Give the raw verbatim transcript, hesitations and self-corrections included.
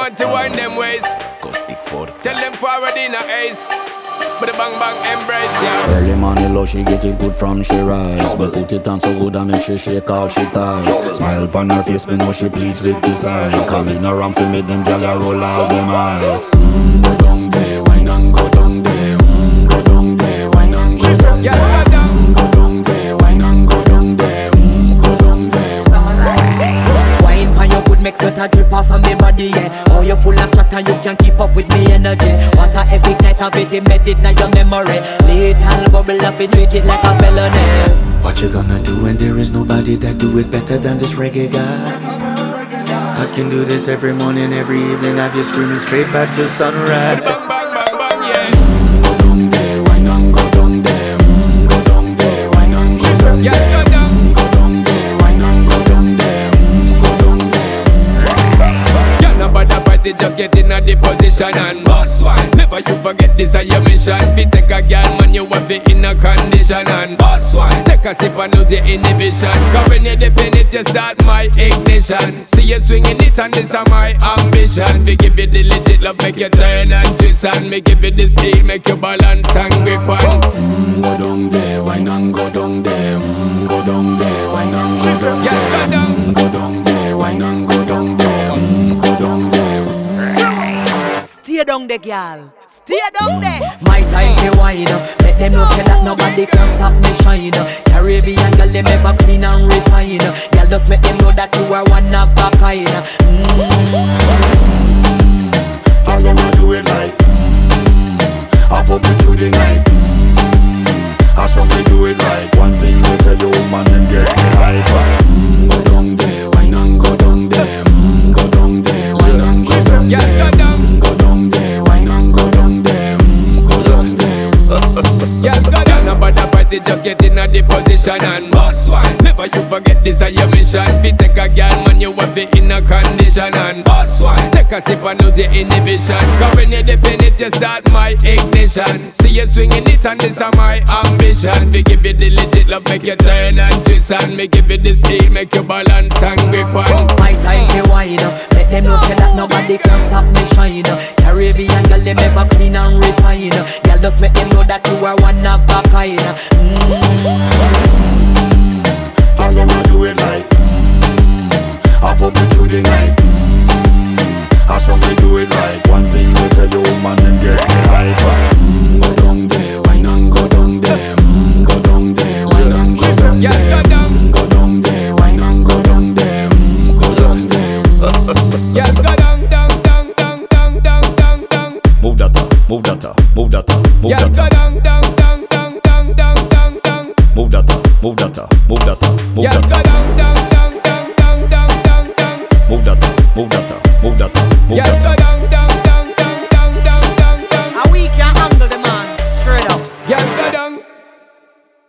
want to wind them ways. Tell them forward in a ace. But the bang bang embrace, yeah. Early morning low, she get it good from she rise. But put it on so good and make she shake all she ties. Smile upon her face, me know she pleased with this eyes. Coming around to make them gyal a roll out them eyes. Mmm, go down there, wine and go down there. Mmm, go down there, wine and go down there. Mmm, go down there, wine and go down there. Mmm, go down there. Wine pan your good, make sweat a drip off of me body, yeah. Oh, you full of chat and you can keep up with me energy. What a epic night of it, embedded in your memory. Little bubble up, it treat it like a felony. What you gonna do when there is nobody that do it better than this reggae guy? I can do this every morning, every evening, have you screaming straight back to sunrise. Bang bang bang bang, yeah. Mm, go down there, wine and go down there. Mm, go down there, wine and go down Yeah, there. go down. Mm, go down there, wine and go down there. Mm, go down there. Yeah, nobody fight it, just get in a the position and boss one. Never you forget this is your mission. Fi take a girl, man, you have it in a condition and boss one. Take a sip and lose your inhibition. Cause when you dip in it, you start my ignition. See you swinging it and this is my ambition. We give you the legit love, make you turn and twist. And me give you the steel, make you balance and grip on. Mm, go down there, wine and go down there. Mm, go down there, wine and go down Yeah, there. go down. Mm, go down there, wine and go down there. Mm, go down there. Stay down there, girl. Stay down there. My time to wine. Let them know say that nobody can stop me shine. Caribbean girl, them ever clean and refine. Girl, just make them know that you are one of a kind. Mm. Girl, I'ma do it like mm, I pop it through the night. Mm, I saw me do it like one thing we tell you, man, and get me hyper. Mm, go down there, wine and go down there. Mm, go down there, wine and go down Yeah, there. go down. Mm, go down there, wine and go down there. Mm, go down there. Yeah, go down. Nobody fight it, just get in a the position and boss one. Never you forget this is your mission. Fi take a girl, man, you have it in a condition and boss one. Take a sip and lose your inhibition. Cause when you dip in it, you start my ignition. See you swinging it and this is my ambition. Fi give you the legit love, make you turn and twist. And me give you the steel, make you balance and grip on. My time to wine. Let them know say that nobody can stop me shine. Caribbean girl, them ever clean and refine. Girl, just make them know that you are one of a kind. Mm. Girl, I'ma do it like mm, I pop it through the night. Mm, I saw me do it like one thing we tell you, man, and get me hyper. Mm, go down there, wine and go down there. Mm, go down there, wine and go down Yeah, there. go down. Mm, go down there, wine and go down there. Mm, go down there. Yeah, go down, down, down, down, down, down, down, down. Move that up, move that up, move that up, move Yeah, that go up. down, down, down, down, down, down, down, down. Move that up, move that up, move that up, move Yeah, that go up. down, down, down, down, down, down, down. Move that up, move that up, move that up, move Yeah, that go up. down.